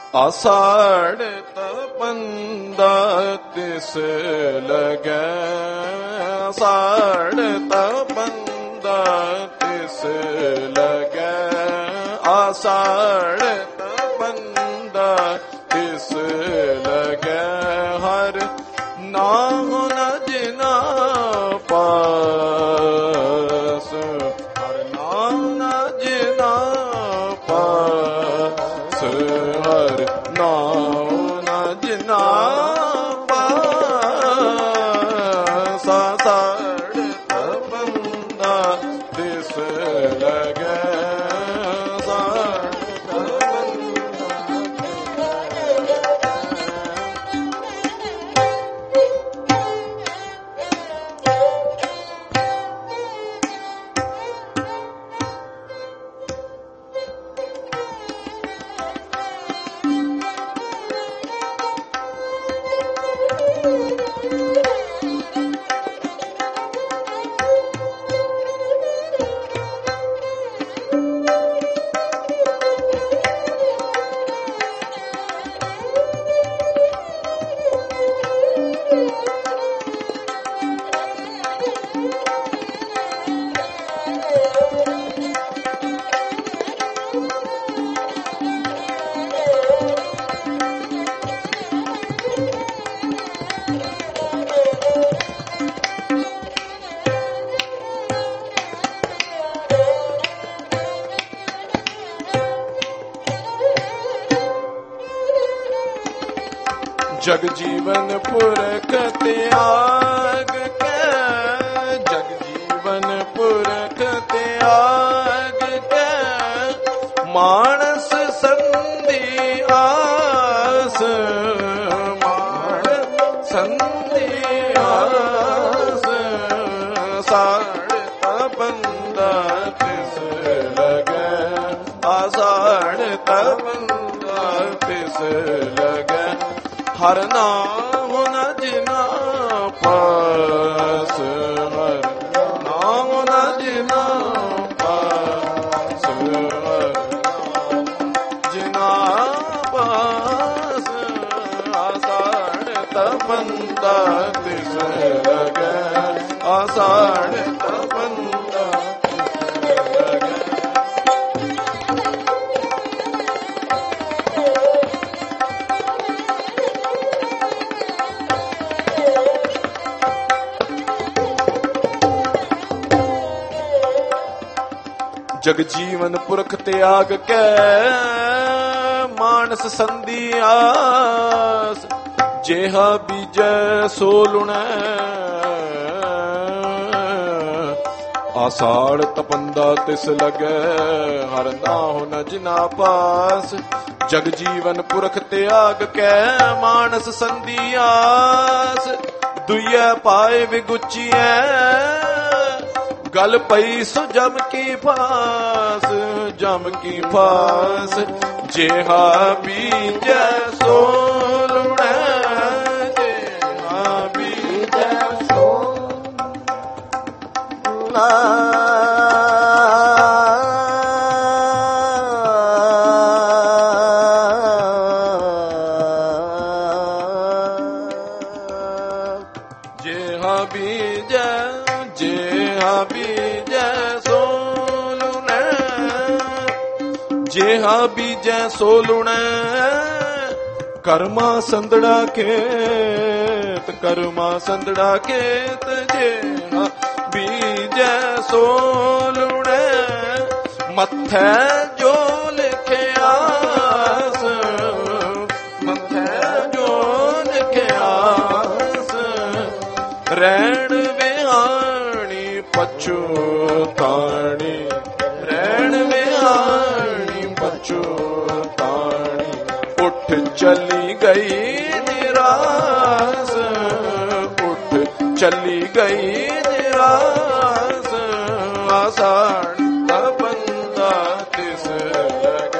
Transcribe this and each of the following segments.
ਆਸਾੜ ਤਪੰਦਾ ਤਿਸ ਲਗੈ, ਆਸਾੜ ਤਪੰਦਾ ਤਿਸ ਲਗੈ, ਆਸਾੜ ਤਪੰਦਾ ਤਿਸ ਲਗੈ, ਹਰ ਨਾਮ ਨ ਜਿਨਾ ਪਾਸ, ਹਰ ਨਾਮ ਨ ਜਿਨਾ ਪਾਸ, ਹਰ ਨਾਮ ਨ ਜਿਨਾ ਪਾਸ, ਆਸਾੜ ਤਪੰਦਾ ਤਿਸ ਲਗੈ, ਜਗ ਜੀਵਨ ਪੁਰਖ ਤਿਆਗ ਕੇ, ਜਗ ਜੀਵਨ ਪੁਰਖ ਤਿਆਗ ਕੇ, ਮਾਨਸ ਸੰਧੀ ਆਸ, ਮਾਨਸ ਸੰਧੀ ਆਸ, ਆਸਾੜ ਤਪੰਦਾ ਤਿਸ ਲਗੈ, ਆਸਾੜ ਤਪੰਦਾ ਤਿਸ ਲਗੈ, ਹਰ ਨਾਮ ਨ ਜਿਨਾ ਪਾਸ, ਹਰ ਨਾਮ ਨ ਜਿਨਾ ਪਾਸ, ਹਰ ਜਿਨਾ ਪਾਸ, ਆਸਾੜ ਤਪੰਦਾ ਤਿਸ ਲਗੈ, ਆਸਾੜ ਤਪੰਦਾ ਤਿਸ ਲਗੈ। ਜਗ ਜੀਵਨ ਪੁਰਖ ਤਿਆਗ ਕੇ, ਮਾਨਸ ਸੰਧੀ ਆਸ, ਜਿਹਾ ਬੀਜੈ ਸੋ ਲੁਣੈ, ਆਸਾੜ ਤਪੰਦਾ ਤਿਸ ਲਗੈ, ਹਰ ਨਾਹੁ ਨ ਜਿਨਾ ਪਾਸ, ਜਗ ਜੀਵਨ ਪੁਰਖ ਤਿਆਗ ਕੇ, ਮਾਨਸ ਸੰਧੀ ਆਸ, ਦੁਈਐ ਪਾਏ ਵਿਗੁਚੀਐ, ਗਲ ਪਈ ਸੋ ਜਮ ਕੀ ਫਾਸ, ਜਮ ਕੀ ਫਾਸ, ਜਿਹਾ ਬੀਜੈ ਸੋ ਲੁਣੈ, ਜਿਹਾ ਬੀਜੈ ਸੋ ਲੁਣੈ, ਜਿਹਾ ਬੀਜੈ, ਜਿਹਾ ਬੀਜੈ ਸੋ ਲੁਣੈ, ਜਿਹਾ ਬੀਜੈ ਸੋ ਲੁਣੈ, ਕਰਮਾ ਸੰਦੜਾ ਖੇਤ, ਕਰਮਾ ਸੰਦੜਾ ਖੇਤ, ਜਿਹਾ ਬੀਜੈ ਸੋ ਲੁਣੈ, ਮੱਥੈ ਜੋ ਲਿਖਿਆਸ, ਮੱਥੈ ਜੋ ਲਿਖਿਆਸ, ਰਹਿਣ ਵਿਹਾਣੀ ਪਛੁਤਾਣੀ, ਰਹਿਣ ਵਿਹਾਣੀ ਪਛੁਤਾਣੀ, ਉੱਠ ਚਲੀ ਗਈ ਨਿਰਾਸ, ਉੱਠ ਚਲੀ ਗਈ ਨਿਰਾਸ, ਆਸਾੜ ਤਪੰਦਾ ਤਿਸ ਲਗੈ,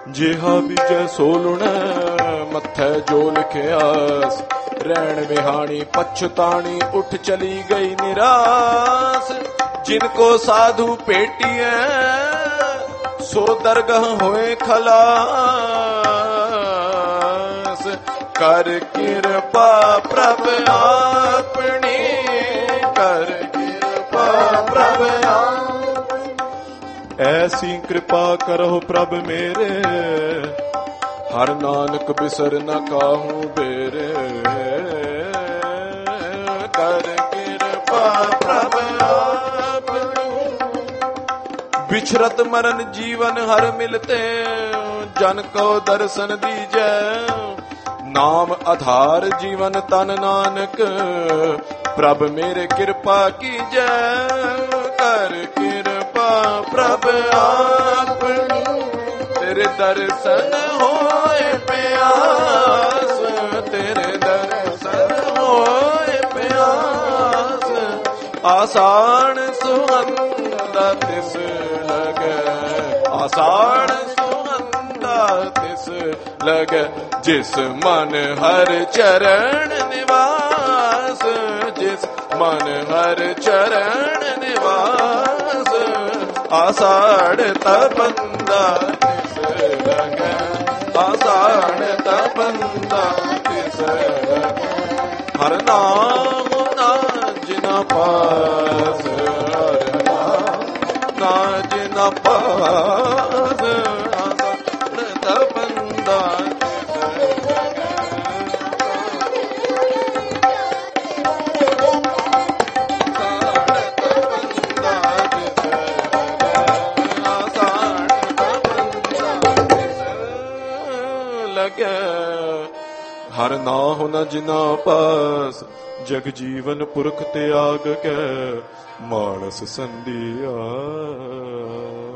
ਜਿਹਾ ਬੀਜੈ ਸੋ ਲੁਣੈ ਮੱਥੈ ਜੋ ਲਿਖਿਆਸ। ਰਹਿਣ ਵਿਹਾਣੀ ਪਛਤਾਣੀ ਉੱਠ ਚਲੀ ਗਈ ਨਿਰਾਸ। ਜਿਨ ਕੋ ਸਾਧੂ ਭੇਟੀਐ ਸੋ ਦਰਗਹ ਹੋਏ ਖਲਾਸ। ਕਰ ਕਿਰਪਾ ਪ੍ਰਭ ਆਪਣੀ, ਕਰ ਕਿਰਪਾ ਪ੍ਰਭ ਆਪਣੀ। ਐਸੀ ਕਿਰਪਾ ਕਰੋ ਪ੍ਰਭ ਮੇਰੇ, ਹਰ ਨਾਨਕ ਬਿਸਰ ਨ ਕਾਹੂ ਬੇਰੇ। ਕਰ ਕਿਰਪਾ ਪ੍ਰਭ ਆਪਣੀ। ਵਿਛਰਤ ਮਰਨ ਜੀਵਨ ਹਰ ਮਿਲਤੇ, ਜਨ ਕੋ ਦਰਸ਼ਨ ਦੀਜੈ। ਨਾਮ ਆਧਾਰ ਜੀਵਨ ਤਨ ਨਾਨਕ, ਪ੍ਰਭ ਮੇਰੇ ਕਿਰਪਾ ਕੀਜੈ। ਕਰ ਕਿਰਪਾ ਪ੍ਰਭ ਆਪਣੀ, ਤੇਰੇ ਦਰਸ਼ਨ ਹੋਏ ਪਿਆਸ। ਤੇਰੇ ਦਰਸ਼ਨ ਹੋਏ ਪਿਆਸ। ਆਸਾਨ ਸੁਹੰਦਾ ਤਿਸ ਲਗੈ, ਆਸਾਨ ਸੁਹੰਦਾ ਤਿਸ ਲਗੈ। ਜਿਸ ਮਨ ਹਰ ਚਰਨ ਨਿਵਾਸ, ਜਿਸ ਮਨ ਹਰ ਚਰਨ ਨਿਵਾਸ। ਆਸਾੜ ਤਪੰਦਾ ਤਿਸ ਲਗੈ, ਆਸਾੜ ਤਪੰਦਾ ਤਿਸ ਲਗੈ। ਹਰ ਨਾਮ ਨਾ ਜਿਨਾ ਪਾਸ, ਹਰ ਨਾਮ ਨਾ ਜਿਨਾ ਪਾਸ। ਆਸਾੜ ਤਪੰਦਾ ਹਰ ਨਾਹੁ ਨ ਜਿਨਾ ਪਾਸ। ਜਗ ਜੀਵਨ ਪੁਰਖ ਤਿਆਗ ਕੈ, ਮਾਨਸ ਸੰਧਿਆ।